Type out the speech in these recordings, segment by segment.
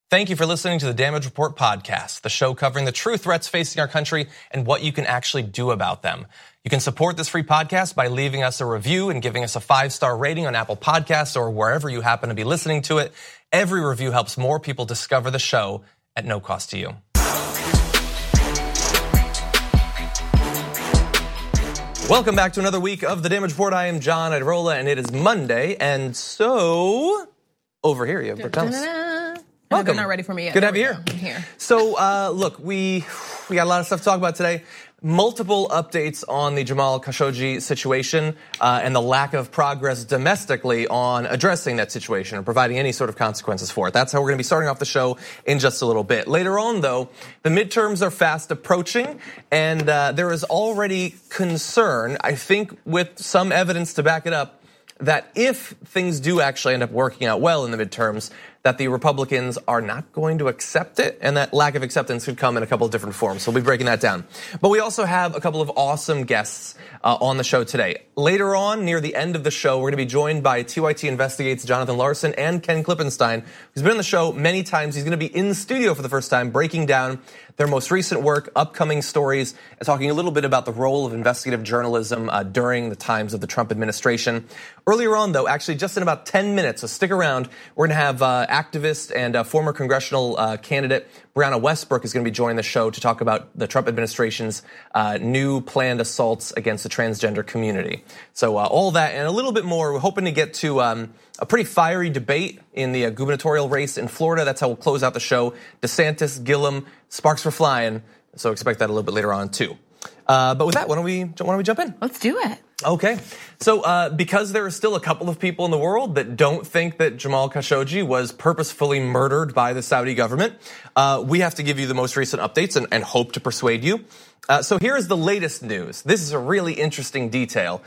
Thank you for listening to the Damage Report podcast, the show covering the true threats facing our country and what you can actually do about them. You can support this free podcast by leaving us a review and giving us a 5-star rating on Apple Podcasts or wherever you happen to be listening to it. Every review helps more people discover the show at no cost to you. Welcome back to another week of the Damage Report. I am John Iadarola, and it is Monday, and so over here you have Brooke Thomas. Welcome. They're not ready for me yet. Good to have you here. I'm here. So, look, we got a lot of stuff to talk about today. Multiple updates on the Jamal Khashoggi situation and the lack of progress domestically on addressing that situation or providing any sort of consequences for it. That's how we're going to be starting off the show in just a little bit. Later on, though, the midterms are fast approaching, and there is already concern, I think with some evidence to back it up, that if things do actually end up working out well in the midterms, that the Republicans are not going to accept it, and that lack of acceptance could come in a couple of different forms. So we'll be breaking that down. But we also have a couple of awesome guests on the show today. Later on, near the end of the show, we're going to be joined by TYT Investigates Jonathan Larson and Ken Klippenstein, who's been on the show many times. He's going to be in studio for the first time, breaking down their most recent work, upcoming stories, and talking a little bit about the role of investigative journalism during the times of the Trump administration. Earlier on, though, actually just in about 10 minutes, so stick around, we're going to have activist and former congressional candidate Brianna Westbrook is going to be joining the show to talk about the Trump administration's new planned assaults against the transgender community. So all that and a little bit more. We're hoping to get to a pretty fiery debate in the gubernatorial race in Florida. That's how we'll close out the show. DeSantis, Gillum, sparks for flying. So expect that a little bit later on too. But with that, why don't we jump in? Let's do it. Okay, so because there are still a couple of people in the world that don't think that Jamal Khashoggi was purposefully murdered by the Saudi government, we have to give you the most recent updates and hope to persuade you. So here is the latest news. This is a really interesting detail.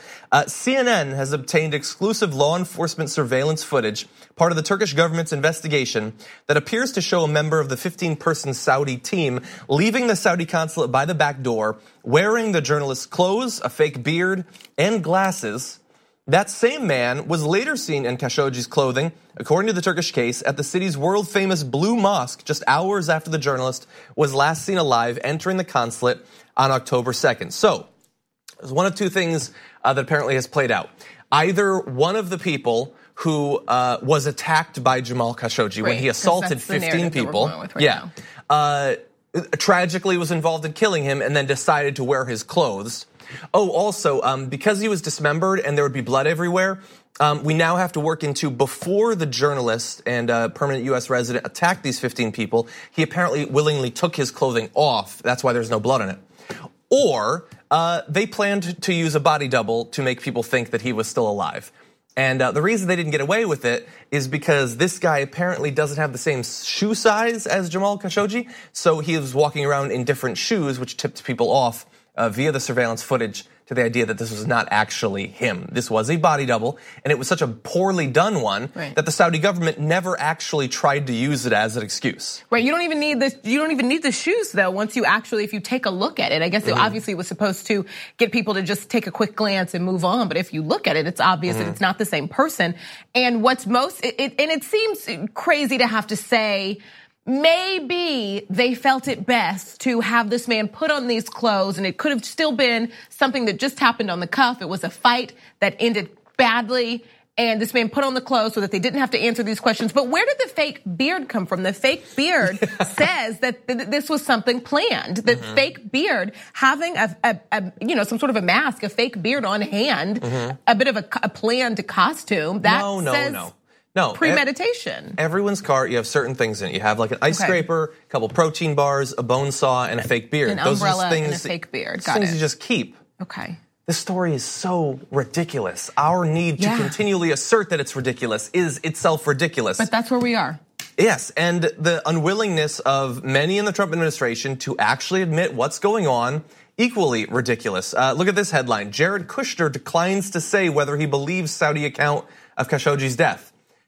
CNN has obtained exclusive law enforcement surveillance footage, part of the Turkish government's investigation, that appears to show a member of the 15-person Saudi team leaving the Saudi consulate by the back door, wearing the journalist's clothes, a fake beard, and glasses. That same man was later seen in Khashoggi's clothing, according to the Turkish case, at the city's world-famous Blue Mosque just hours after the journalist was last seen alive entering the consulate on October 2nd. So, there's one of two things that apparently has played out. Either one of the people who was attacked by Jamal Khashoggi when he assaulted 15 people, tragically was involved in killing him and then decided to wear his clothes. Oh, also, because he was dismembered and there would be blood everywhere, we now have to work into before the journalist and permanent US resident attacked these 15 people, he apparently willingly took his clothing off. That's why there's no blood on it. Or they planned to use a body double to make people think that he was still alive. And the reason they didn't get away with it is because this guy apparently doesn't have the same shoe size as Jamal Khashoggi. So he was walking around in different shoes, which tipped people off via the surveillance footage to the idea that this was not actually him. This was a body double, and it was such a poorly done one that the Saudi government never actually tried to use it as an excuse. Right, you don't even need this. You don't even need the shoes though. Once you actually, if you take a look at it, I guess it obviously was supposed to get people to just take a quick glance and move on. But if you look at it, it's obvious that it's not the same person. And what's most, it seems crazy to have to say, maybe they felt it best to have this man put on these clothes, and it could have still been something that just happened on the cuff. It was a fight that ended badly, and this man put on the clothes so that they didn't have to answer these questions. But where did the fake beard come from? The fake beard says that this was something planned. The fake beard having some sort of a mask, a fake beard on hand, a bit of a planned costume. That says No, premeditation. Everyone's car, you have certain things in it. You have like an ice scraper, a couple protein bars, a bone saw, and a fake beard. An umbrella and a fake beard. Got things it. You just keep. Okay. This story is so ridiculous. Our need to continually assert that it's ridiculous is itself ridiculous. But that's where we are. Yes, and the unwillingness of many in the Trump administration to actually admit what's going on, equally ridiculous. Look at this headline. Jared Kushner declines to say whether he believes Saudi account of Khashoggi's death.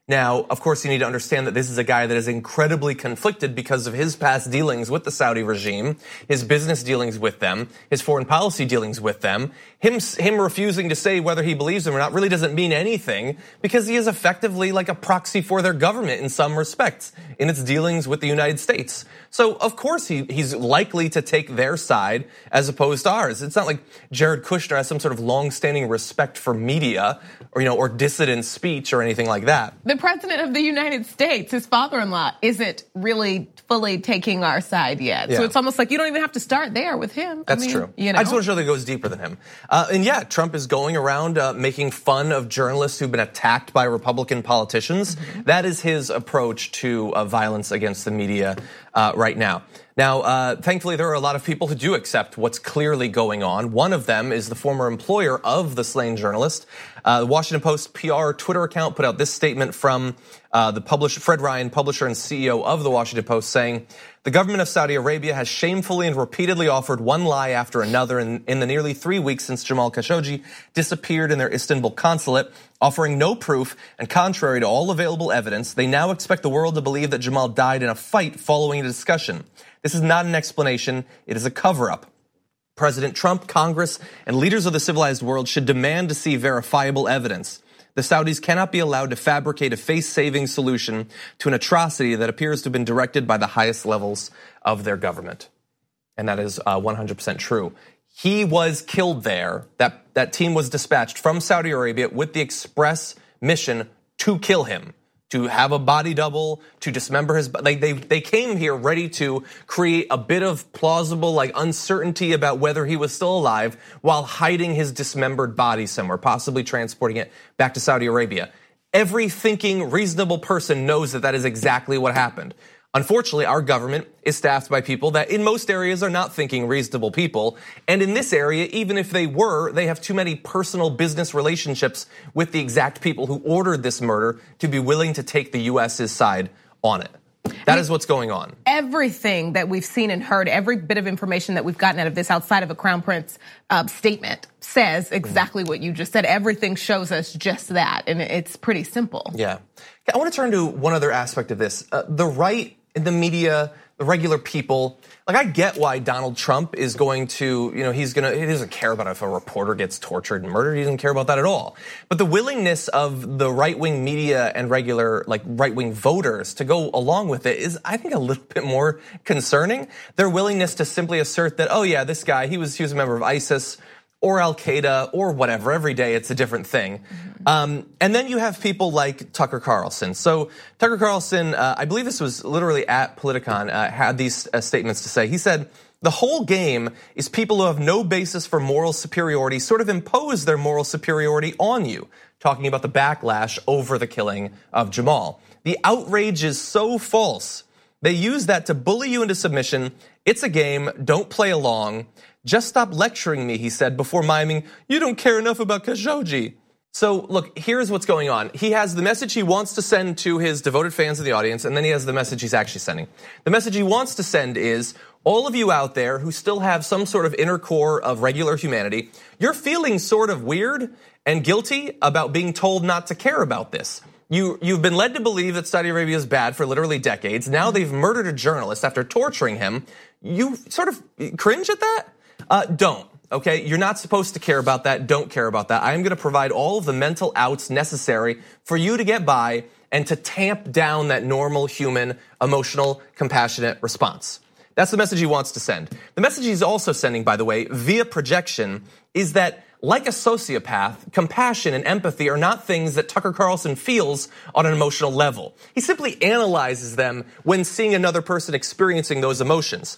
Now, of course, you need to understand that this is a guy that is incredibly conflicted because of his past dealings with the Saudi regime, his business dealings with them, his foreign policy dealings with them. Him refusing to say whether he believes them or not really doesn't mean anything because he is effectively like a proxy for their government in some respects in its dealings with the United States. So, of course, he's likely to take their side as opposed to ours. It's not like Jared Kushner has some sort of long-standing respect for media or dissident speech or anything like that. The president of the United States, his father-in-law, isn't really fully taking our side yet. Yeah. So it's almost like you don't even have to start there with him. That's true. I just want to show that it goes deeper than him. And yeah, Trump is going around making fun of journalists who've been attacked by Republican politicians. That is his approach to violence against the media right now. Now, thankfully, there are a lot of people who do accept what's clearly going on. One of them is the former employer of the slain journalist. The Washington Post PR Twitter account put out this statement from the publisher, Fred Ryan, publisher and CEO of the Washington Post, saying, "The government of Saudi Arabia has shamefully and repeatedly offered one lie after another in the nearly 3 weeks since Jamal Khashoggi disappeared in their Istanbul consulate, offering no proof and contrary to all available evidence. They now expect the world to believe that Jamal died in a fight following a discussion. This is not an explanation, it is a cover-up. President Trump, Congress, and leaders of the civilized world should demand to see verifiable evidence. The Saudis cannot be allowed to fabricate a face-saving solution to an atrocity that appears to have been directed by the highest levels of their government." And that is 100% true. He was killed there. That team was dispatched from Saudi Arabia with the express mission to kill him, to have a body double, to dismember his body. They came here ready to create a bit of plausible uncertainty about whether he was still alive while hiding his dismembered body somewhere, possibly transporting it back to Saudi Arabia. Every thinking, reasonable person knows that that is exactly what happened. Unfortunately, our government is staffed by people that in most areas are not thinking reasonable people. And in this area, even if they were, they have too many personal business relationships with the exact people who ordered this murder to be willing to take the US's side on it. That is what's going on. Everything that we've seen and heard, every bit of information that we've gotten out of this outside of a Crown Prince statement says exactly what you just said. Everything shows us just that, and it's pretty simple. Yeah. I want to turn to one other aspect of this. The right in the media, the regular people, I get why Donald Trump is going to, he doesn't care about if a reporter gets tortured and murdered. He doesn't care about that at all. But the willingness of the right-wing media and regular, right-wing voters to go along with it is, I think, a little bit more concerning. Their willingness to simply assert that, oh yeah, this guy, he was a member of ISIS or Al-Qaeda or whatever. Every day it's a different thing. And then you have people like Tucker Carlson. So Tucker Carlson, I believe this was literally at Politicon, had these statements to say. He said, "The whole game is people who have no basis for moral superiority sort of impose their moral superiority on you," talking about the backlash over the killing of Jamal. "The outrage is so false. They use that to bully you into submission. It's a game, don't play along. Just stop lecturing me," he said, before miming, "You don't care enough about Khashoggi." So look, here's what's going on. He has the message he wants to send to his devoted fans in the audience, and then he has the message he's actually sending. The message he wants to send is, all of you out there who still have some sort of inner core of regular humanity, you're feeling sort of weird and guilty about being told not to care about this. You've been led to believe that Saudi Arabia is bad for literally decades. Now they've murdered a journalist after torturing him. You sort of cringe at that? Don't, okay? You're not supposed to care about that. Don't care about that. I am gonna provide all of the mental outs necessary for you to get by and to tamp down that normal human, emotional, compassionate response. That's the message he wants to send. The message he's also sending, by the way, via projection, is that like a sociopath, compassion and empathy are not things that Tucker Carlson feels on an emotional level. He simply analyzes them when seeing another person experiencing those emotions.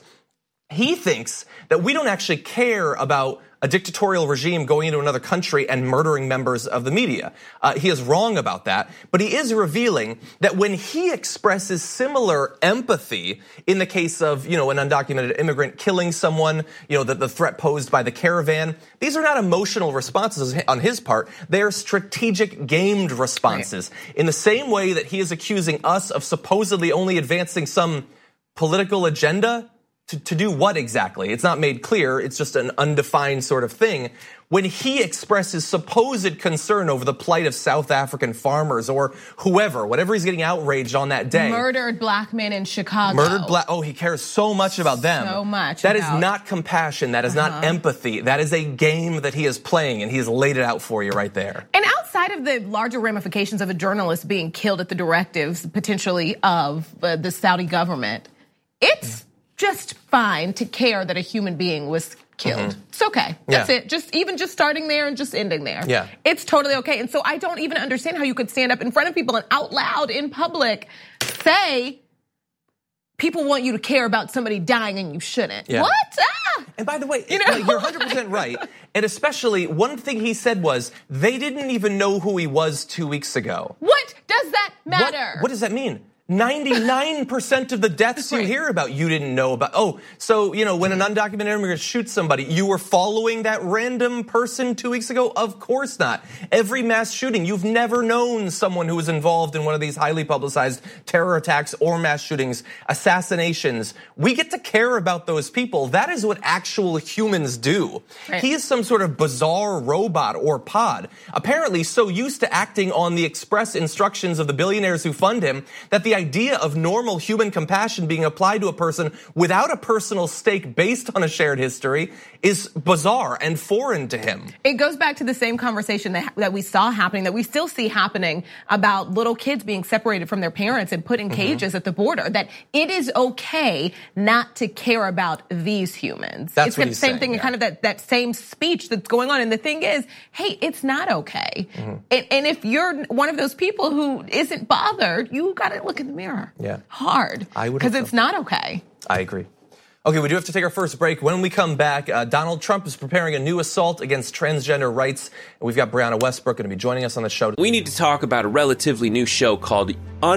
He thinks that we don't actually care about a dictatorial regime going into another country and murdering members of the media. He is wrong about that, but he is revealing that when he expresses similar empathy in the case of, an undocumented immigrant killing someone, the threat posed by the caravan, these are not emotional responses on his part. They are strategic, gamed responses. Right. In the same way that he is accusing us of supposedly only advancing some political agenda, to do what exactly? It's not made clear. It's just an undefined sort of thing. When he expresses supposed concern over the plight of South African farmers or whatever he's getting outraged on that day. Murdered black men in Chicago. He cares so much about them. So much. That is not compassion. That is not empathy. That is a game that he is playing, and he has laid it out for you right there. And outside of the larger ramifications of a journalist being killed at the directives, potentially, of the Saudi government, it's just fine to care that a human being was killed. It's okay. That's it. Just starting there and just ending there. Yeah. It's totally okay. And so I don't even understand how you could stand up in front of people and out loud in public say people want you to care about somebody dying and you shouldn't. Yeah. What? And by the way, you're 100% right. And especially one thing he said was they didn't even know who he was 2 weeks ago. What does that matter? What does that mean? 99% of the deaths you hear about, you didn't know about. Oh, so, when an undocumented immigrant shoots somebody, you were following that random person 2 weeks ago? Of course not. Every mass shooting, you've never known someone who was involved in one of these highly publicized terror attacks or mass shootings, assassinations. We get to care about those people. That is what actual humans do. Right. He is some sort of bizarre robot or pod, apparently so used to acting on the express instructions of the billionaires who fund him that the idea of normal human compassion being applied to a person without a personal stake based on a shared history is bizarre and foreign to him. It goes back to the same conversation that we saw happening, that we still see happening about little kids being separated from their parents and put in cages at the border, that it is okay not to care about these humans. That's it's the same thing, kind of that same speech that's going on. And the thing is, hey, it's not okay. And if you're one of those people who isn't bothered, you got to look in the mirror. Yeah. Hard. Because it's not okay. I agree. Okay, we do have to take our first break. When we come back, Donald Trump is preparing a new assault against transgender rights. And we've got Brianna Westbrook going to be joining us on the show. We need to talk about a relatively new show called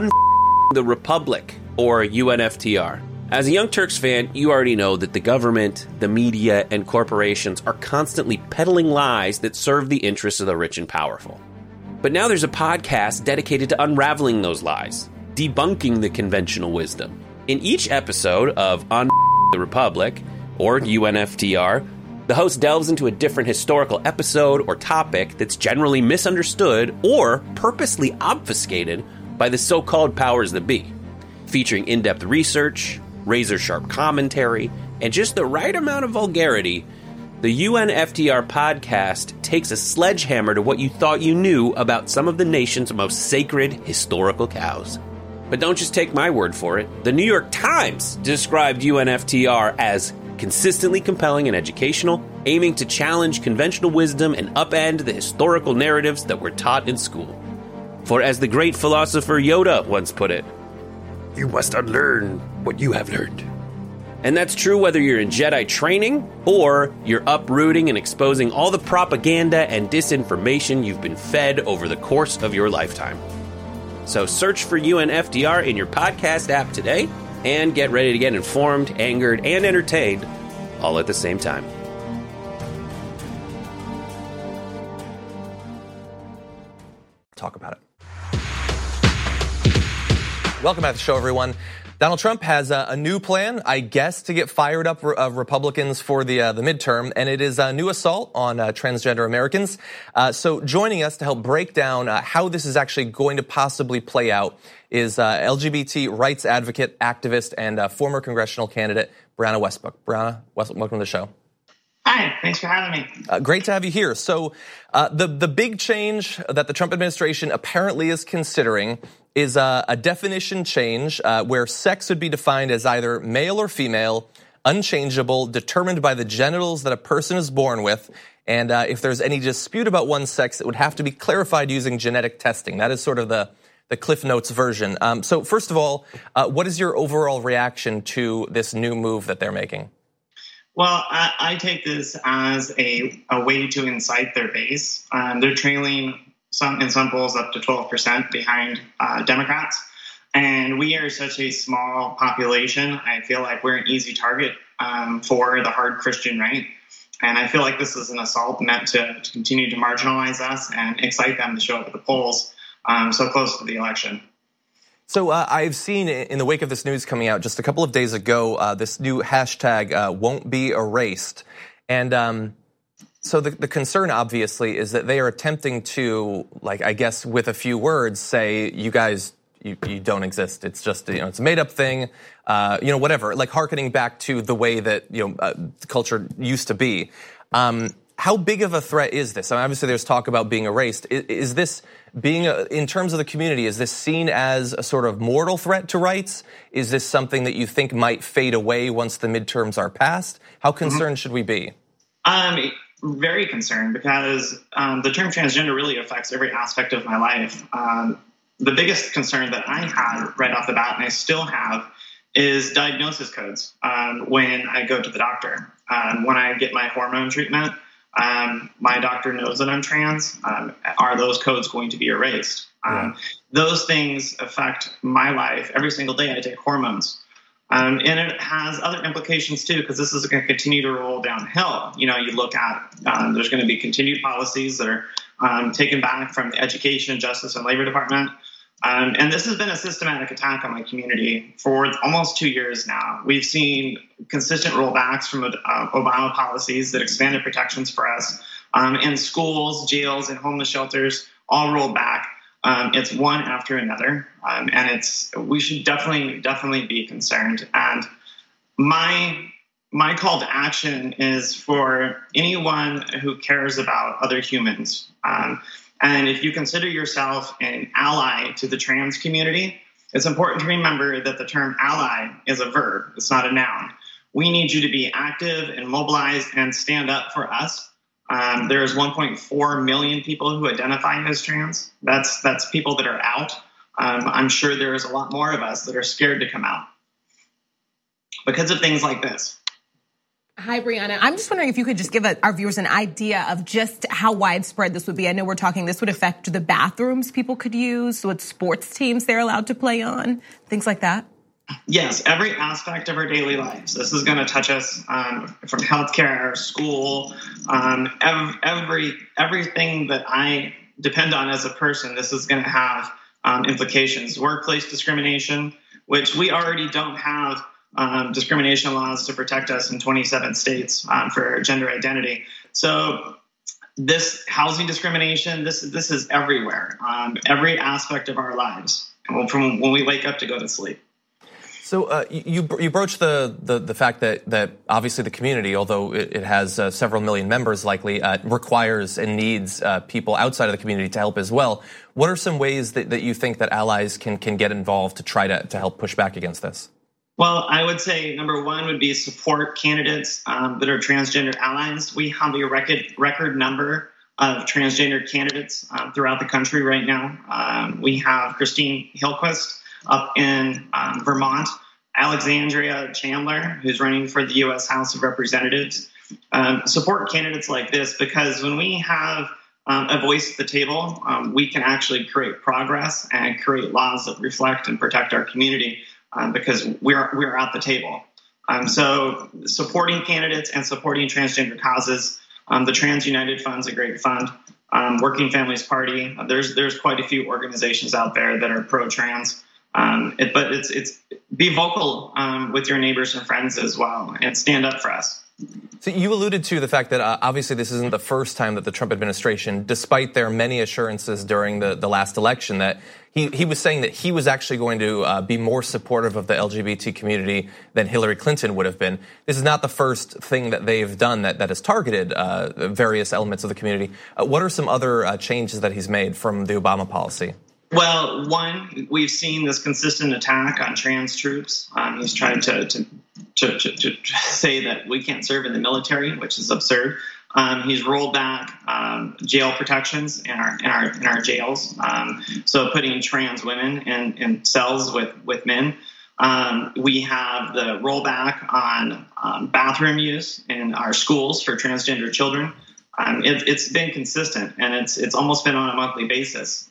the Republic, or UNFTR. As a Young Turks fan, you already know that the government, the media, and corporations are constantly peddling lies that serve the interests of the rich and powerful. But now there's a podcast dedicated to unraveling those lies, debunking the conventional wisdom. In each episode of the Republic, or UNFTR, the host delves into a different historical episode or topic that's generally misunderstood or purposely obfuscated by the so-called powers that be, featuring in-depth research, razor-sharp commentary, and just the right amount of vulgarity. The UNFTR podcast takes a sledgehammer to what you thought you knew about some of the nation's most sacred historical cows. But don't just take my word for it. The New York Times described UNFTR as consistently compelling and educational, aiming to challenge conventional wisdom and upend the historical narratives that were taught in school. For as the great philosopher Yoda once put it, you must unlearn what you have learned. And that's true whether you're in Jedi training or you're uprooting and exposing all the propaganda and disinformation you've been fed over the course of your lifetime. So search for UNFTR in your podcast app today and get ready to get informed, angered, and entertained all at the same time. Talk about it. Welcome back to the show, everyone. Donald Trump has a new plan, I guess, to get fired up Republicans for the midterm, and it is a new assault on transgender Americans. So joining us to help break down how this is actually going to possibly play out is LGBT rights advocate, activist, and former congressional candidate Brianna Westbrook. Brianna, welcome to the show. Hi, thanks for having me. Great to have you here. So the big change that the Trump administration apparently is considering is a definition change where sex would be defined as either male or female, unchangeable, determined by the genitals that a person is born with, and if there's any dispute about one's sex, it would have to be clarified using genetic testing. That is sort of the Cliff Notes version. So first of all, what is your overall reaction to this new move that they're making? Well, I take this as a way to incite their base. They're trailing in some polls up to 12% behind Democrats. And we are such a small population. I feel like we're an easy target for the hard Christian right. And I feel like this is an assault meant to continue to marginalize us and excite them to show up at the polls so close to the election. So I've seen in the wake of this news coming out just a couple of days ago, this new hashtag won't be erased. And so the concern obviously is that they are attempting to, like, I guess with a few words, say, you guys, you don't exist. It's just, it's a made up thing, whatever, like hearkening back to the way that, the culture used to be. How big of a threat is this? I mean, obviously, there's talk about being erased. Is this being, in terms of the community, is this seen as a sort of mortal threat to rights? Is this something that you think might fade away once the midterms are passed? How concerned should we be? Very concerned, because the term transgender really affects every aspect of my life. The biggest concern that I had right off the bat, and I still have, is diagnosis codes when I go to the doctor. When I get my hormone treatment, my doctor knows that I'm trans. Are those codes going to be erased? Those things affect my life every single day. I take hormones. And it has other implications too, because this is going to continue to roll downhill. You look at, there's going to be continued policies that are taken back from the Education, Justice, and Labor Department. And this has been a systematic attack on my community for almost 2 years now. We've seen consistent rollbacks from Obama policies that expanded protections for us in schools, jails, and homeless shelters, all rolled back. It's one after another, and we should definitely be concerned. And my call to action is for anyone who cares about other humans. And if you consider yourself an ally to the trans community, it's important to remember that the term ally is a verb. It's not a noun. We need you to be active and mobilized and stand up for us. There's 1.4 million people who identify as trans. That's people that are out. I'm sure there's a lot more of us that are scared to come out because of things like this. Hi, Brianna. I'm just wondering if you could just give our viewers an idea of just how widespread this would be. I know we're talking this would affect the bathrooms people could use, what sports teams they're allowed to play on, things like that. Yes, every aspect of our daily lives. This is going to touch us from healthcare, school, everything that I depend on as a person. This is going to have implications. Workplace discrimination, which we already don't have discrimination laws to protect us in 27 states for gender identity. So this housing discrimination, this is everywhere, every aspect of our lives, from when we wake up to go to sleep. So you broached the fact that obviously the community, although it has several million members likely, requires and needs people outside of the community to help as well. What are some ways that you think that allies can get involved to try to help push back against this? Well, I would say number one would be support candidates that are transgender allies. We have a record number of transgender candidates throughout the country right now. We have Christine Hillquist up in Vermont, Alexandria Chandler, who's running for the U.S. House of Representatives. Support candidates like this, because when we have a voice at the table, we can actually create progress and create laws that reflect and protect our community. Because we're at the table. So supporting candidates and supporting transgender causes. The Trans United Fund's a great fund. Working Families Party. There's quite a few organizations out there that are pro-trans. But it's be vocal with your neighbors and friends as well, and stand up for us. So you alluded to the fact that obviously this isn't the first time that the Trump administration, despite their many assurances during the last election, that he was saying that he was actually going to be more supportive of the LGBT community than Hillary Clinton would have been. This is not the first thing that they've done that has targeted various elements of the community. What are some other changes that he's made from the Obama policy? Well, one, we've seen this consistent attack on trans troops. He's tried to say that we can't serve in the military, which is absurd. He's rolled back jail protections in our jails, so putting trans women in cells with men. We have the rollback on bathroom use in our schools for transgender children. It's been consistent, and it's almost been on a monthly basis.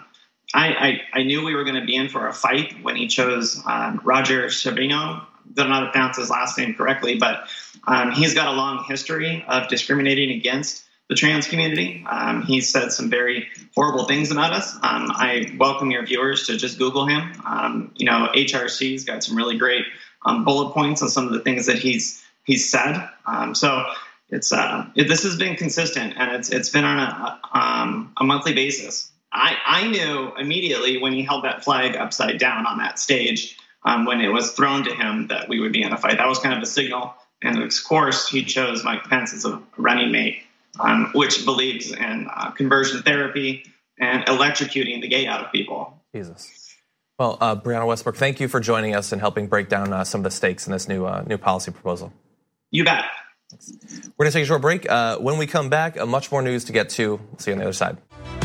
I knew we were going to be in for a fight when he chose Roger Severino. Don't know how to pronounce his last name correctly, but he's got a long history of discriminating against the trans community. He said some very horrible things about us. I welcome your viewers to just Google him. HRC's got some really great bullet points on some of the things that he's said. So this has been consistent, and it's been on a monthly basis. I knew immediately when he held that flag upside down on that stage, when it was thrown to him, that we would be in a fight. That was kind of a signal. And of course, he chose Mike Pence as a running mate, which believes in conversion therapy and electrocuting the gay out of people. Jesus. Well, Brianna Westbrook, thank you for joining us and helping break down some of the stakes in this new policy proposal. You bet. We're going to take a short break. When we come back, much more news to get to. We'll see you on the other side.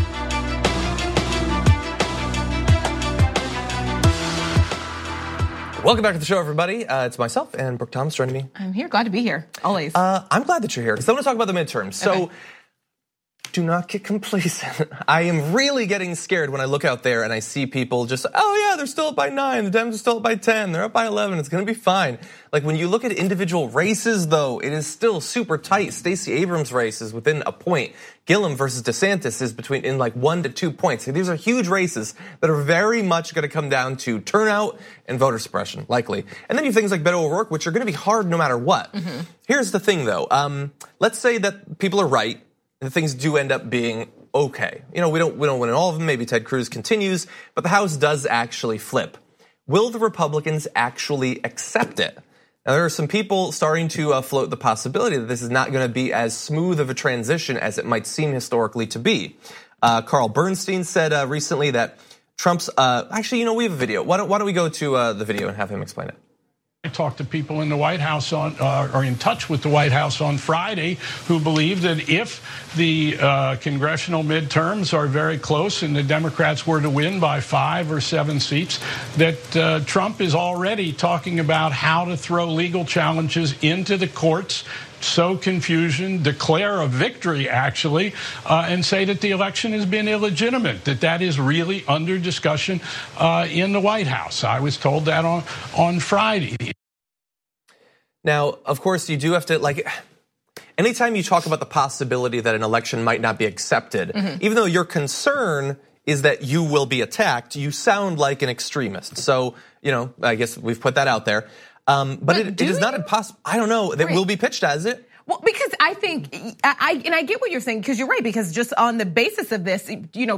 Welcome back to the show, everybody. It's myself and Brooke Thomas joining me. I'm here. Glad to be here. Always. I'm glad that you're here because I want to talk about the midterms. So do not get complacent. I am really getting scared when I look out there and I see people just, oh yeah, they're still up by 9. The Dems are still up by 10. They're up by 11. It's going to be fine. Like when you look at individual races, though, it is still super tight. Stacey Abrams' race is within a point. Gillum versus DeSantis is in like 1 to 2 points. So these are huge races that are very much going to come down to turnout and voter suppression, likely. And then you have things like Beto O'Rourke, which are going to be hard no matter what. Mm-hmm. Here's the thing, though. Let's say that people are right. And things do end up being okay. We don't win in all of them. Maybe Ted Cruz continues, but the House does actually flip. Will the Republicans actually accept it? Now, there are some people starting to float the possibility that this is not going to be as smooth of a transition as it might seem historically to be. Carl Bernstein said recently that Trump's, actually, we have a video. Why don't we go to the video and have him explain it? I talked to people in the White House or in touch with the White House on Friday who believe that if the congressional midterms are very close and the Democrats were to win by 5 or 7 seats, that Trump is already talking about how to throw legal challenges into the courts, sow confusion, declare a victory, actually, and say that the election has been illegitimate, that is really under discussion in the White House. I was told that on Friday. Now, of course, you do have to, anytime you talk about the possibility that an election might not be accepted, even though your concern is that you will be attacked, you sound like an extremist. So, I guess we've put that out there. But it is not impossible. I don't know. That will be pitched as it. Well, because I think, I get what you're saying, because you're right, because just on the basis of this,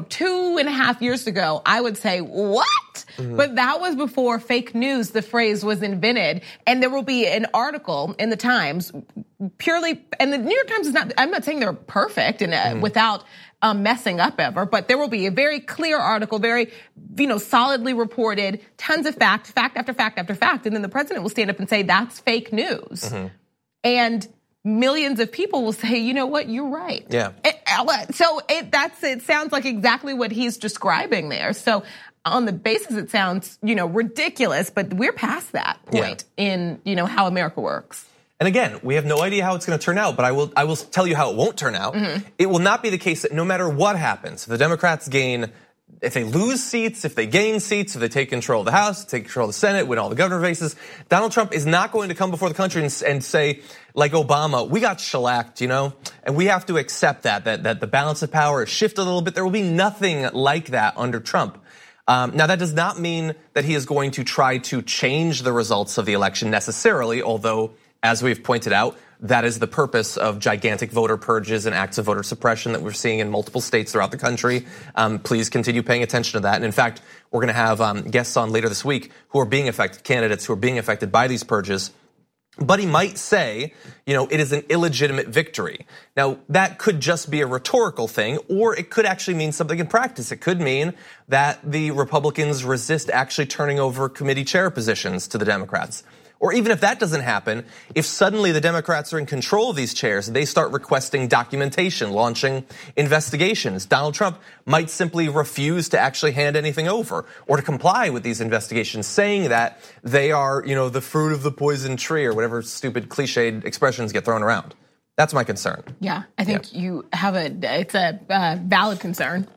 2.5 years ago, I would say, what? Mm-hmm. But that was before fake news, the phrase, was invented. And there will be an article in the Times, purely, and the New York Times is not, I'm not saying they're perfect and without messing up ever, but there will be a very clear article, very, solidly reported, tons of fact after fact after fact. And then the president will stand up and say, that's fake news. Mm-hmm. And millions of people will say, you know what, you're right. Yeah. So it sounds like exactly what he's describing there. So on the basis, it sounds, ridiculous, but we're past that point in, how America works. And again, we have no idea how it's going to turn out, but I will tell you how it won't turn out. Mm-hmm. It will not be the case that no matter what happens, if the Democrats if they lose seats, if they gain seats, if they take control of the House, take control of the Senate, win all the governor races, Donald Trump is not going to come before the country and say, like Obama, we got shellacked, and we have to accept that the balance of power has shifted a little bit. There will be nothing like that under Trump. Now, that does not mean that he is going to try to change the results of the election necessarily, although, as we've pointed out, that is the purpose of gigantic voter purges and acts of voter suppression that we're seeing in multiple states throughout the country. Please continue paying attention to that. And in fact, we're going to have guests on later this week who are being affected, candidates who are being affected by these purges. But he might say, it is an illegitimate victory. Now, that could just be a rhetorical thing, or it could actually mean something in practice. It could mean that the Republicans resist actually turning over committee chair positions to the Democrats. Or even if that doesn't happen, if suddenly the Democrats are in control of these chairs, they start requesting documentation, launching investigations. Donald Trump might simply refuse to actually hand anything over or to comply with these investigations, saying that they are, the fruit of the poison tree or whatever stupid cliched expressions get thrown around. That's my concern. Yeah, I think you have it's a valid concern.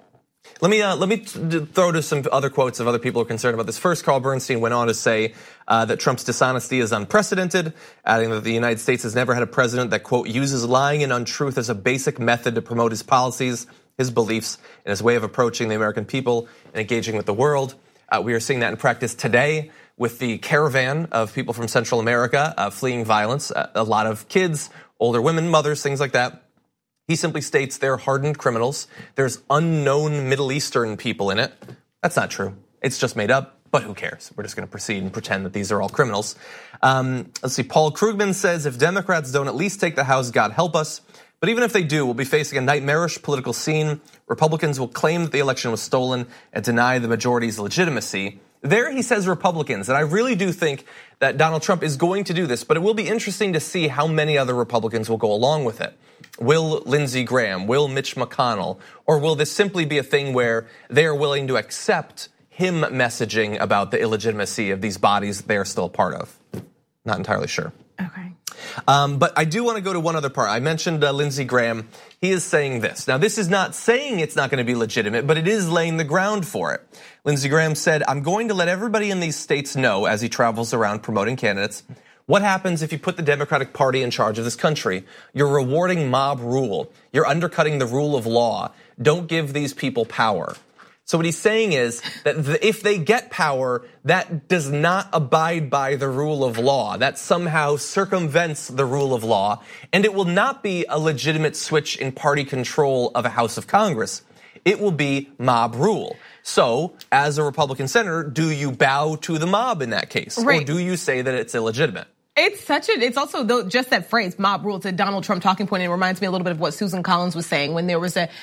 Let me throw to some other quotes of other people who are concerned about this. First, Carl Bernstein went on to say that Trump's dishonesty is unprecedented, adding that the United States has never had a president that, quote, uses lying and untruth as a basic method to promote his policies, his beliefs, and his way of approaching the American people and engaging with the world. We are seeing that in practice today with the caravan of people from Central America fleeing violence, a lot of kids, older women, mothers, things like that. He simply states they're hardened criminals. There's unknown Middle Eastern people in it. That's not true. It's just made up, but who cares? We're just going to proceed and pretend that these are all criminals. Let's see, Paul Krugman says, if Democrats don't at least take the House, God help us. But even if they do, we'll be facing a nightmarish political scene. Republicans will claim that the election was stolen and deny the majority's legitimacy. There he says Republicans, and I really do think that Donald Trump is going to do this, but it will be interesting to see how many other Republicans will go along with it. Will Lindsey Graham, will Mitch McConnell, or will this simply be a thing where they are willing to accept him messaging about the illegitimacy of these bodies they are still a part of? Not entirely sure. Okay. But I do want to go to one other part. I mentioned Lindsey Graham. He is saying this. Now, this is not saying it's not going to be legitimate, but it is laying the ground for it. Lindsey Graham said, I'm going to let everybody in these states know as he travels around promoting candidates what happens if you put the Democratic Party in charge of this country. You're rewarding mob rule. You're undercutting the rule of law. Don't give these people power. So what he's saying is that if they get power, that does not abide by the rule of law. That somehow circumvents the rule of law, and it will not be a legitimate switch in party control of a House of Congress. It will be mob rule. So, as a Republican senator, do you bow to the mob in that case? Right. Or do you say that it's illegitimate? It's also just that phrase, mob rule, it's a Donald Trump talking point. It reminds me a little bit of what Susan Collins was saying when there was a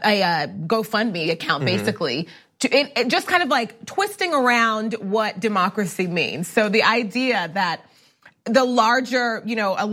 GoFundMe account, basically, just kind of like twisting around what democracy means. So the idea that the larger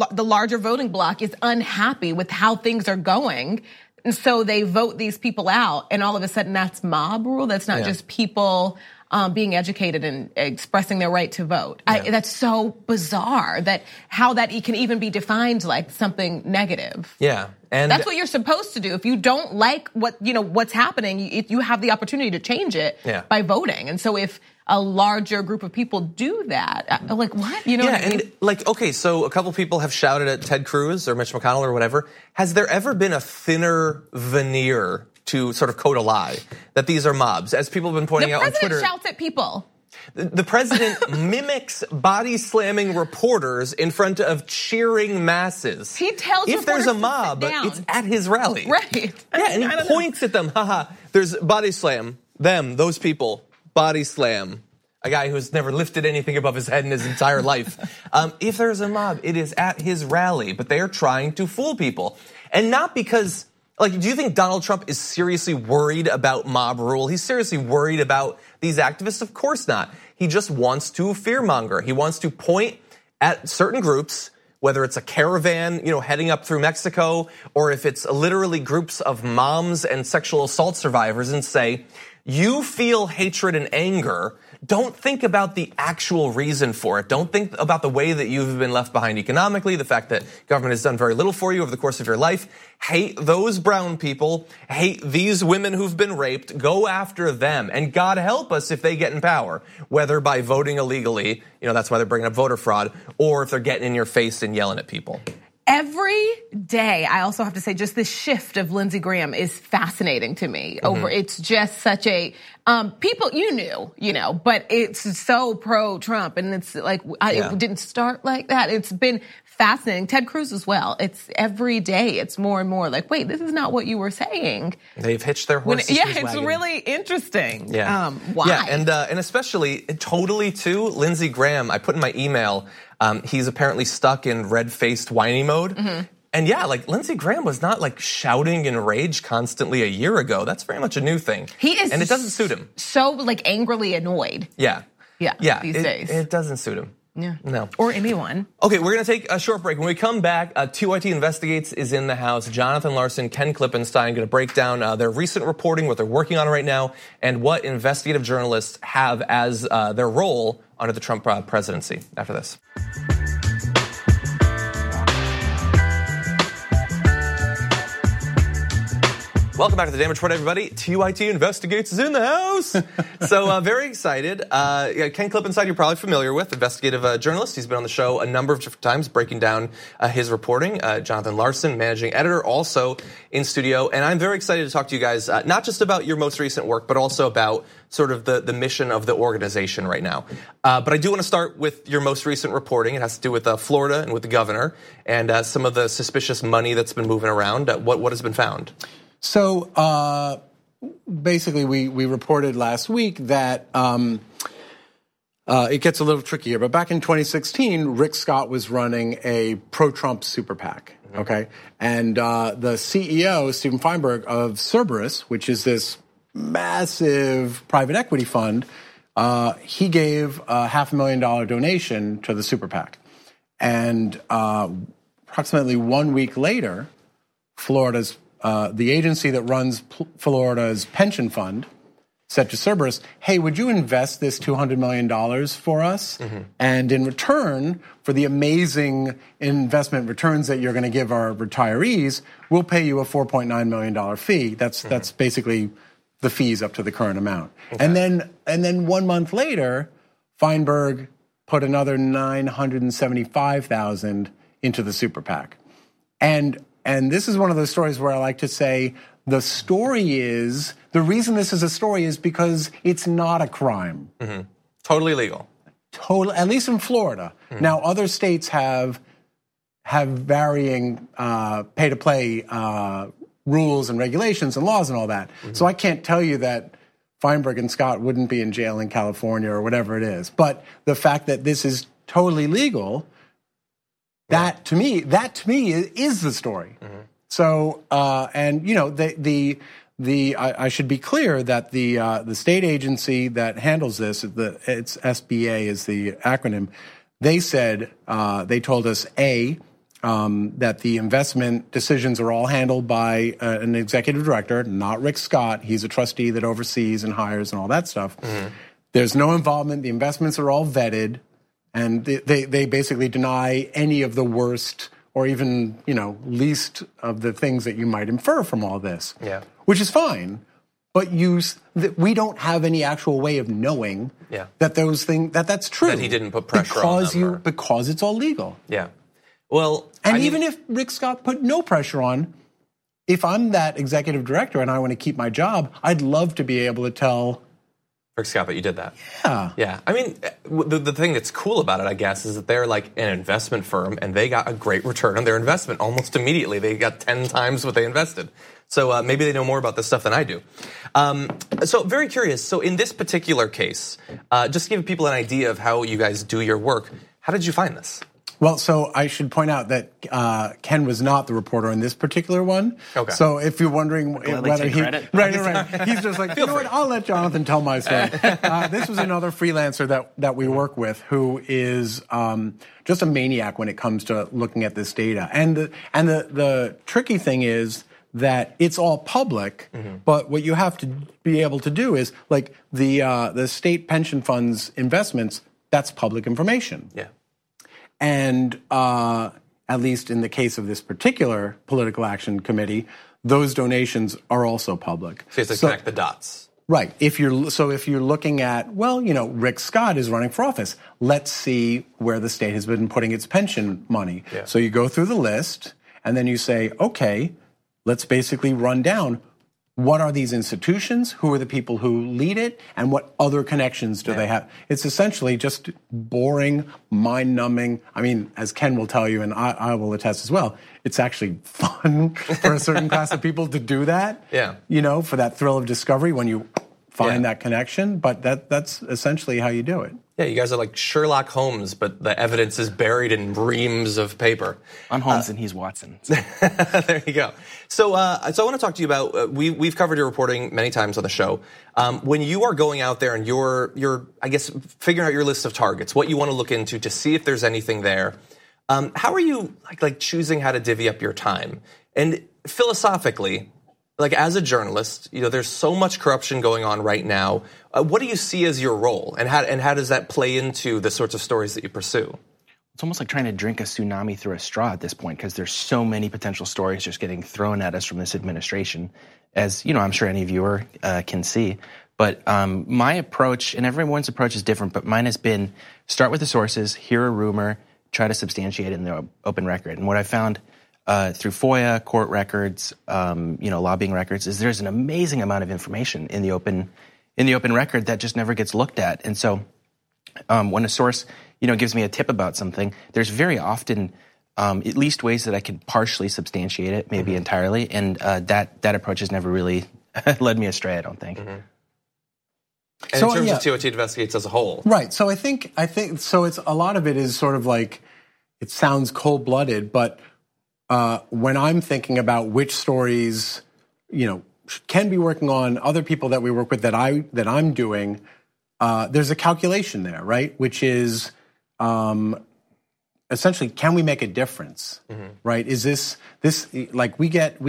voting bloc is unhappy with how things are going, and so they vote these people out, and all of a sudden that's mob rule. That's not just people being educated and expressing their right to vote. That's so bizarre that how that can even be defined like something negative. Yeah. And that's what you're supposed to do. If you don't like what's happening, you have the opportunity to change it by voting. And so if a larger group of people do that, like what? You know what I mean? And like, okay, so a couple people have shouted at Ted Cruz or Mitch McConnell or whatever. Has there ever been a thinner veneer to sort of code a lie that these are mobs? As people have been pointing out on Twitter. The president shouts at people. The president mimics body slamming reporters in front of cheering masses. He tells if there's a mob, it's at his rally. Right. Yeah, and he points at them. Haha. There's body slam. Them, those people. Body slam. A guy who's never lifted anything above his head in his entire life. If there's a mob, it is at his rally. But they are trying to fool people. And not because, like, do you think Donald Trump is seriously worried about mob rule? He's seriously worried about these activists? Of course not. He just wants to fearmonger. He wants to point at certain groups, whether it's a caravan, heading up through Mexico, or if it's literally groups of moms and sexual assault survivors, and say, you feel hatred and anger. Don't think about the actual reason for it. Don't think about the way that you've been left behind economically, the fact that government has done very little for you over the course of your life. Hate those brown people, hate these women who've been raped, go after them. And God help us if they get in power, whether by voting illegally, that's why they're bringing up voter fraud, or if they're getting in your face and yelling at people. Every day, I also have to say, just this shift of Lindsey Graham is fascinating to me. It's just such a people but it's so pro-Trump, and it's like it didn't start like that. It's been fascinating. Ted Cruz as well. It's every day. It's more and more like, wait, this is not what you were saying. They've hitched their horses. It's really interesting. Yeah. Why? Yeah, and especially totally too, Lindsey Graham. I put in my email. He's apparently stuck in red-faced whiny mode. And yeah, like Lindsey Graham was not like shouting in rage constantly a year ago. That's very much a new thing. He is, and it doesn't suit him. So like angrily annoyed. Yeah. These days. It doesn't suit him. Yeah. No. Or anyone. Okay, we're going to take a short break. When we come back, TYT Investigates is in the house. Jonathan Larson, Ken Klippenstein going to break down their recent reporting, what they're working on right now, and what investigative journalists have as their role under the Trump presidency. After this. Welcome back to the Damage Report, everybody. TYT Investigates is in the house. So very excited. Ken Klippenside, you're probably familiar with, investigative journalist. He's been on the show a number of different times, breaking down his reporting. Jonathan Larson, managing editor, also in studio. And I'm very excited to talk to you guys, not just about your most recent work, but also about sort of the mission of the organization right now. But I do want to start with your most recent reporting. It has to do with Florida and with the governor and some of the suspicious money that's been moving around. What has been found? So basically, we reported last week that it gets a little trickier. But back in 2016, Rick Scott was running a pro-Trump super PAC, okay? And the CEO, Steven Feinberg of Cerberus, which is this massive private equity fund, he gave a $500,000 donation to the super PAC. And approximately 1 week later, Florida's the agency that runs Florida's pension fund said to Cerberus, hey, would you invest this $200 million for us? And in return for the amazing investment returns that you're going to give our retirees, we'll pay you a $4.9 million fee. That's basically the fees up to the current amount. Okay. And then 1 month later, Feinberg put another $975,000 into the super PAC. And this is one of those stories where I like to say the reason this is a story is because it's not a crime. Totally legal. At least in Florida. Now, other states have varying pay-to-play rules and regulations and laws and all that. So I can't tell you that Feinberg and Scott wouldn't be in jail in California or whatever it is. But the fact that this is totally legal, that to me is the story. So and you know I should be clear that the state agency that handles this, it's SBA is the acronym. They said they told us that the investment decisions are all handled by an executive director, not Rick Scott. He's a trustee that oversees and hires and all that stuff. There's no involvement. The investments are all vetted. And they basically deny any of the worst or even, least of the things that you might infer from all this. Yeah. Which is fine. But we don't have any actual way of knowing that those things, that's true. That he didn't put pressure on them. Because it's all legal. Yeah. Well, even if Rick Scott put no pressure on, if I'm that executive director and I want to keep my job, I'd love to be able to tell Rick Scott, but you did that. Yeah. I mean, the thing that's cool about it, I guess, is that they're like an investment firm and they got a great return on their investment almost immediately. They got 10 times what they invested. So maybe they know more about this stuff than I do. So very curious. So in this particular case, just to give people an idea of how you guys do your work, how did you find this? Well, so I should point out that Ken was not the reporter in this particular one. Okay. So if you're wondering whether he, right, he's just like, you know what? I'll let Jonathan tell my story. This was another freelancer that we work with who is just a maniac when it comes to looking at this data. And the tricky thing is that it's all public, but what you have to be able to do is like the state pension funds investments. That's public information. Yeah. And at least in the case of this particular political action committee, those donations are also public. So you have to connect the dots. Right. If you're looking at, Rick Scott is running for office. Let's see where the state has been putting its pension money. Yeah. So you go through the list and then you say, okay, let's basically run down what are these institutions, who are the people who lead it, and what other connections do they have? It's essentially just boring, mind-numbing. I mean, as Ken will tell you, and I will attest as well, it's actually fun for a certain class of people to do that. Yeah. For that thrill of discovery when you find that connection. But that's essentially how you do it. Yeah, you guys are like Sherlock Holmes, but the evidence is buried in reams of paper. I'm Holmes and he's Watson. So. There you go. So I want to talk to you about, we've covered your reporting many times on the show. When you are going out there and you're, I guess, figuring out your list of targets, what you want to look into to see if there's anything there, how are you like choosing how to divvy up your time? And philosophically, like as a journalist, there's so much corruption going on right now. What do you see as your role, and how does that play into the sorts of stories that you pursue? it's almost like trying to drink a tsunami through a straw at this point, because there's so many potential stories just getting thrown at us from this administration, as I'm sure any viewer can see. But my approach, and everyone's approach is different, but mine has been start with the sources, hear a rumor, try to substantiate it in the open record. And what I found through FOIA, court records, lobbying records, is there's an amazing amount of information in the open record that just never gets looked at. And so when a source gives me a tip about something, there's very often at least ways that I can partially substantiate it, maybe entirely, and that approach has never really led me astray, I don't think. And in terms of TOT Investigates as a whole. Right. So I think so it's a lot of it is sort of like, it sounds cold-blooded, but when I'm thinking about which stories, can be working on, other people that we work with that I'm doing, there's a calculation there, right? Which is essentially, can we make a difference, right? Is this like we get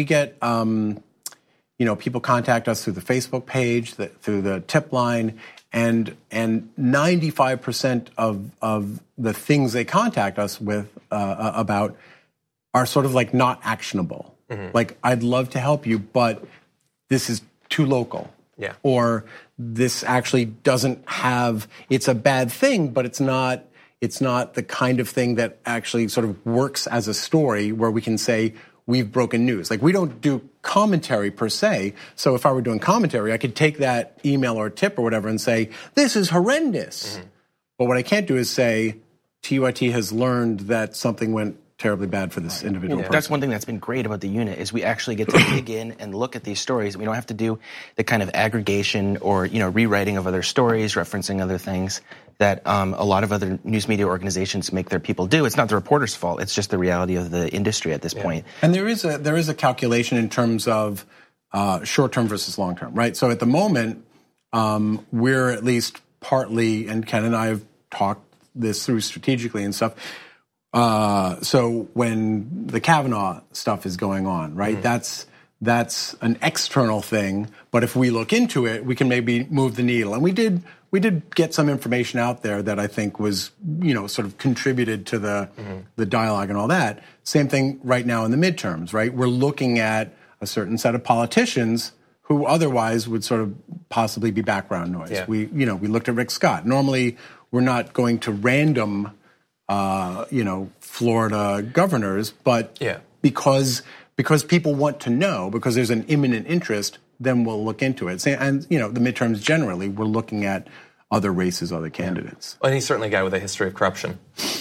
people contact us through the Facebook page, through the tip line, and 95% of the things they contact us with about are sort of like not actionable. Like, I'd love to help you, but this is too local. Yeah. Or this actually doesn't have, it's a bad thing, but it's not the kind of thing that actually sort of works as a story where we can say we've broken news. Like, we don't do commentary per se. So if I were doing commentary, I could take that email or tip or whatever and say, this is horrendous. But what I can't do is say, TUIT has learned that something went terribly bad for this individual person. That's one thing that's been great about the unit, is we actually get to dig in and look at these stories. We don't have to do the kind of aggregation or rewriting of other stories, referencing other things that a lot of other news media organizations make their people do. It's not the reporter's fault. It's just the reality of the industry at this point. And there is a calculation in terms of short-term versus long-term, right? So at the moment, we're at least partly, and Ken and I have talked this through strategically and stuff. So when the Kavanaugh stuff is going on, right? That's an external thing. But if we look into it, we can maybe move the needle. And we did get some information out there that I think was, sort of contributed to the dialogue and all that. Same thing right now in the midterms, right? We're looking at a certain set of politicians who otherwise would sort of possibly be background noise. Yeah. We looked at Rick Scott. Normally, we're not going to random Florida governors, but because people want to know, because there's an imminent interest, then we'll look into it. And the midterms generally, we're looking at other races, other candidates. Well, and he's certainly a guy with a history of corruption.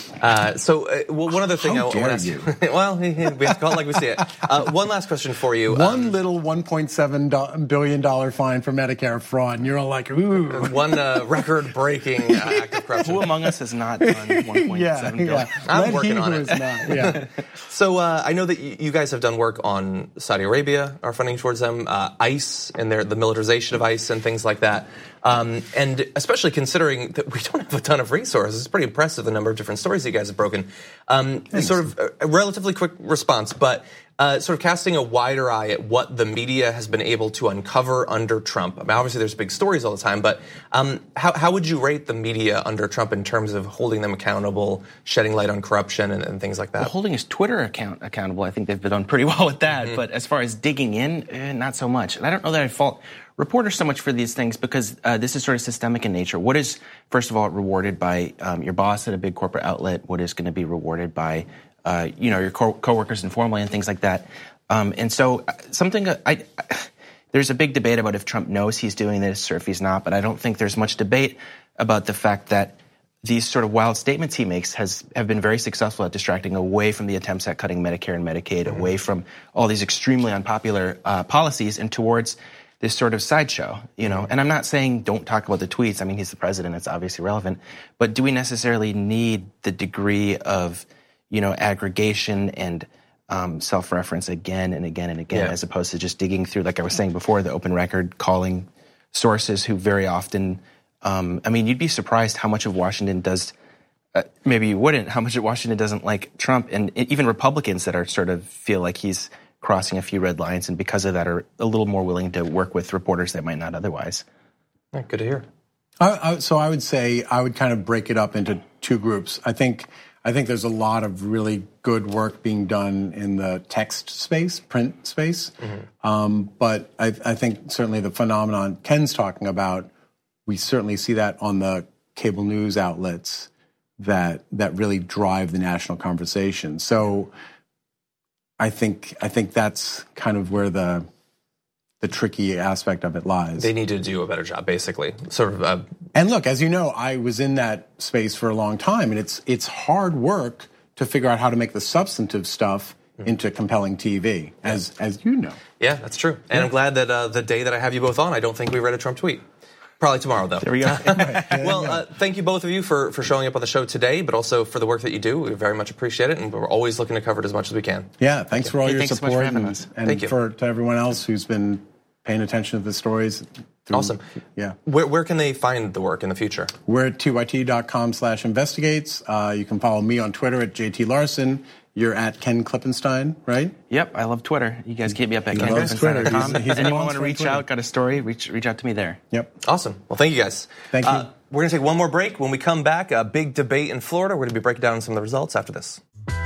One other thing I want to ask you. Well, we have to call it like we see it. One last question for you. One little $1.7 billion fine for Medicare fraud, and you're all like, ooh. One record-breaking act of corruption. Who among us has not done $1.7 billion? I'm working on it. So I know that you guys have done work on Saudi Arabia, are funding towards them, ICE and the militarization of ICE and things like that. And especially considering that we don't have a ton of resources, it's pretty impressive the number of different stories you guys have broken. Sort of a relatively quick response, but sort of casting a wider eye at what the media has been able to uncover under Trump. I mean, obviously there's big stories all the time, but how would you rate the media under Trump in terms of holding them accountable, shedding light on corruption and things like that? Well, holding his Twitter account accountable, I think they've done pretty well with that. But as far as digging in, not so much. And I don't know that I fault reporters so much for these things, because this is sort of systemic in nature. What is, first of all, rewarded by your boss at a big corporate outlet? What is going to be rewarded by your coworkers informally and things like that? And so there's a big debate about if Trump knows he's doing this or if he's not, but I don't think there's much debate about the fact that these sort of wild statements he makes have been very successful at distracting away from the attempts at cutting Medicare and Medicaid, away from all these extremely unpopular policies and towards this sort of sideshow, And I'm not saying don't talk about the tweets. I mean, he's the president. It's obviously relevant. But do we necessarily need the degree of, aggregation and self-reference again and again and again, as opposed to just digging through, like I was saying before, the open record, calling sources who very often, you'd be surprised how much of Washington does, maybe you wouldn't, how much of Washington doesn't like Trump, and even Republicans that are sort of feel like he's crossing a few red lines, and because of that are a little more willing to work with reporters that might not otherwise. Good to hear. So I would say I would kind of break it up into two groups. I think I think there's a lot of really good work being done in the text space, print space. But I think certainly the phenomenon Ken's talking about, we certainly see that on the cable news outlets that really drive the national conversation. So I think that's kind of where the tricky aspect of it lies. They need to do a better job, basically. Sort of. And look, as you know, I was in that space for a long time, and it's hard work to figure out how to make the substantive stuff into compelling TV, as you know. Yeah, that's true. And I'm glad that the day that I have you both on, I don't think we read a Trump tweet. Probably tomorrow, though. There we go. Well, thank you both of you for showing up on the show today, but also for the work that you do. We very much appreciate it, and we're always looking to cover it as much as we can. Yeah, thanks for all your thanks support, so much for having us. and Thank you. to everyone else who's been paying attention to the stories. Awesome. Yeah. Where can they find the work in the future? We're at tyt.com/investigates. You can follow me on Twitter at JT Larson. You're at Ken Klippenstein, right? Yep, I love Twitter. You guys keep me up at He loves Twitter. KenKlippenstein.com. He's a Anyone want monster to on reach Twitter. out, got a story, reach out to me there. Yep. Awesome. Well, thank you guys. Thank you. We're going to take one more break. When we come back, a big debate in Florida. We're going to be breaking down some of the results after this.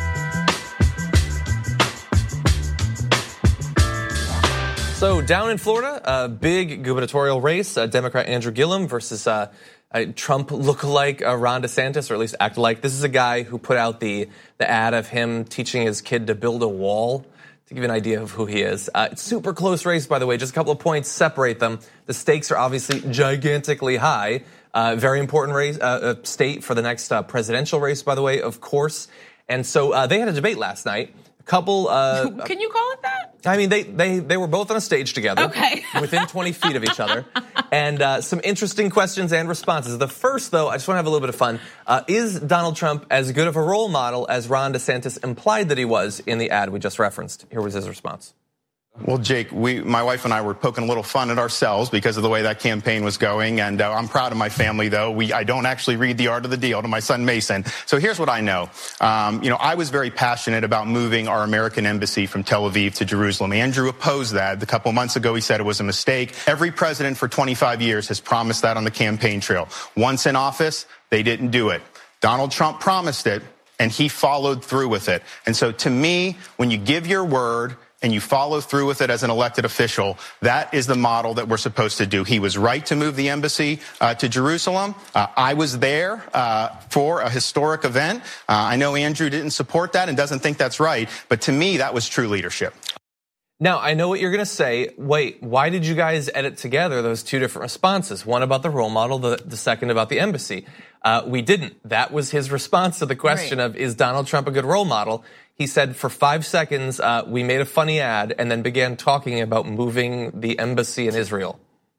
So down in Florida, a big gubernatorial race, Democrat Andrew Gillum versus a Trump lookalike Ron DeSantis, or at least act like. This is a guy who put out the ad of him teaching his kid to build a wall, to give you an idea of who he is. It's super close race, by the way. Just a couple of points separate them. The stakes are obviously gigantically high. Very important race, state for the next presidential race, by the way, of course. And so they had a debate last night. Couple. Can you call it that? I mean, they were both on a stage together, Okay. within 20 feet of each other, and some interesting questions and responses. The first, though, I just want to have a little bit of fun. Is Donald Trump as good of a role model as Ron DeSantis implied that he was in the ad we just referenced? Here was his response. Well, Jake, my wife and I were poking a little fun at ourselves because of the way that campaign was going, and I'm proud of my family, though. I don't actually read The Art of the Deal to my son Mason. So here's what I know. I was very passionate about moving our American embassy from Tel Aviv to Jerusalem. Andrew opposed that. A couple months ago, he said it was a mistake. Every president for 25 years has promised that on the campaign trail. Once in office, they didn't do it. Donald Trump promised it, and he followed through with it. And so to me, when you give your word and you follow through with it as an elected official, that is the model that we're supposed to do. He was right to move the embassy to Jerusalem. I was there for a historic event. I know Andrew didn't support that and doesn't think that's right, but to me, that was true leadership. Now, I know what you're going to say. Wait, why did you guys edit together those two different responses? One about the role model, the second about the embassy. We didn't. That was his response to the question of, is Donald Trump a good role model? He said for 5 seconds, we made a funny ad and then began talking about moving the embassy in Israel.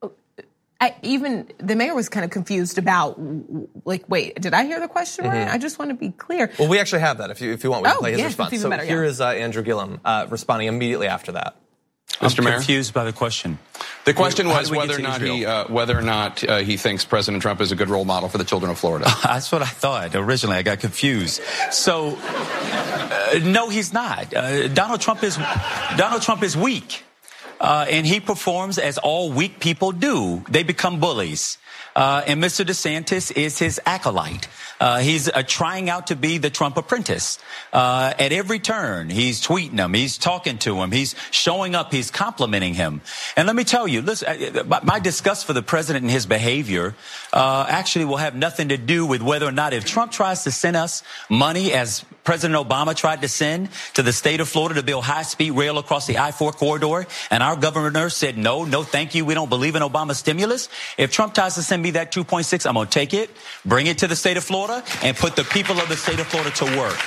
Even the mayor was kind of confused about, like, wait, did I hear the question right? I just want to be clear. Well, we actually have that. If you want, we can play his yes, response. that's even So better, here is Andrew Gillum responding immediately after that. Mr. Mayor? Confused by the question. The question How was did we get whether or not he thinks President Trump is a good role model for the children of Florida. That's what I thought originally. I got confused. So, no, he's not. Donald Trump is weak. And he performs as all weak people do. They become bullies. And Mr. DeSantis is his acolyte. He's trying out to be the Trump apprentice. At every turn, he's tweeting him, he's talking to him, he's showing up, he's complimenting him. And let me tell you, listen, my disgust for the president and his behavior actually will have nothing to do with whether or not if Trump tries to send us money, as President Obama tried to send to the state of Florida to build high-speed rail across the I-4 corridor, and our governor said, no, thank you, we don't believe in Obama stimulus. If Trump tries to send me that 2.6, I'm going to take it, bring it to the state of Florida, and put the people of the state of Florida to work.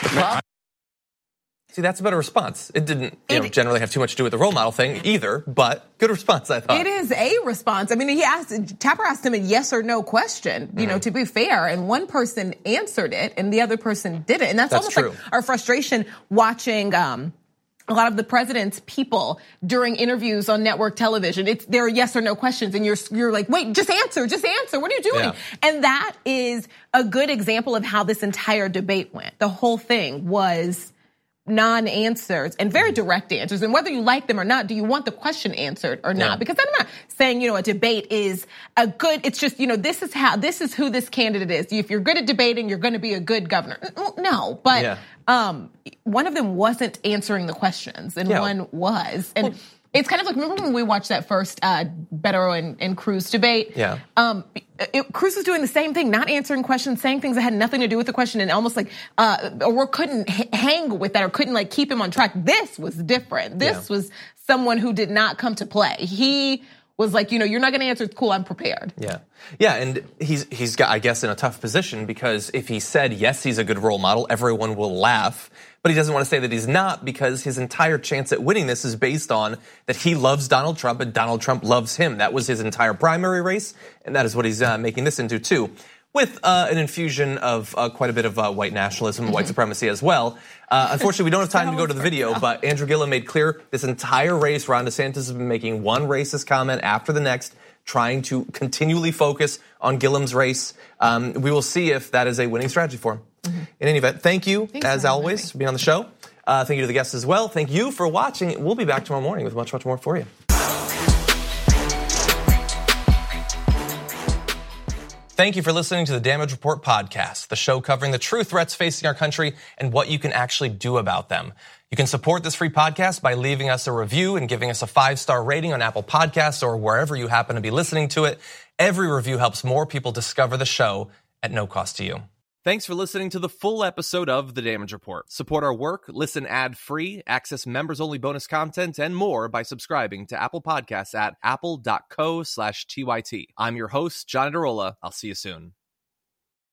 See, that's a better response. It didn't generally have too much to do with the role model thing either, but good response, I thought. It is a response. I mean, Tapper asked him a yes or no question, to be fair, and one person answered it and the other person didn't. And that's almost true. like our frustration watching a lot of the president's people during interviews on network television. There are yes or no questions, and you're like, wait, just answer. What are you doing? Yeah. And that is a good example of how this entire debate went. The whole thing was non-answers and very direct answers. And whether you like them or not, do you want the question answered or not? Yeah. Because I'm not saying, a debate is a good, it's just, this is who this candidate is. If you're good at debating, you're going to be a good governor. No, but one of them wasn't answering the questions and one was. And it's kind of like, remember when we watched that first Beto and Cruz debate? Yeah. Cruz was doing the same thing, not answering questions, saying things that had nothing to do with the question, and almost like, or couldn't hang with that, or couldn't keep him on track. This was different. This was someone who did not come to play. He was like, you're not going to answer. It's cool. I'm prepared. Yeah. Yeah. And he's got, I guess, in a tough position because if he said, yes, he's a good role model, everyone will laugh. But he doesn't want to say that he's not because his entire chance at winning this is based on that he loves Donald Trump and Donald Trump loves him. That was his entire primary race. And that is what he's making this into, too. With an infusion of quite a bit of white nationalism and white supremacy as well. Unfortunately, we don't have time to go to the video, but Andrew Gillum made clear this entire race, Ron DeSantis has been making one racist comment after the next, trying to continually focus on Gillum's race. We will see if that is a winning strategy for him. In any event, thank you, as always, for being on the show. Thank you to the guests as well. Thank you for watching. We'll be back tomorrow morning with much, much more for you. Thank you for listening to the Damage Report podcast, the show covering the true threats facing our country and what you can actually do about them. You can support this free podcast by leaving us a review and giving us a 5-star rating on Apple Podcasts or wherever you happen to be listening to it. Every review helps more people discover the show at no cost to you. Thanks for listening to the full episode of The Damage Report. Support our work, listen ad-free, access members-only bonus content, and more by subscribing to Apple Podcasts at apple.co/TYT. I'm your host, John Darola. I'll see you soon.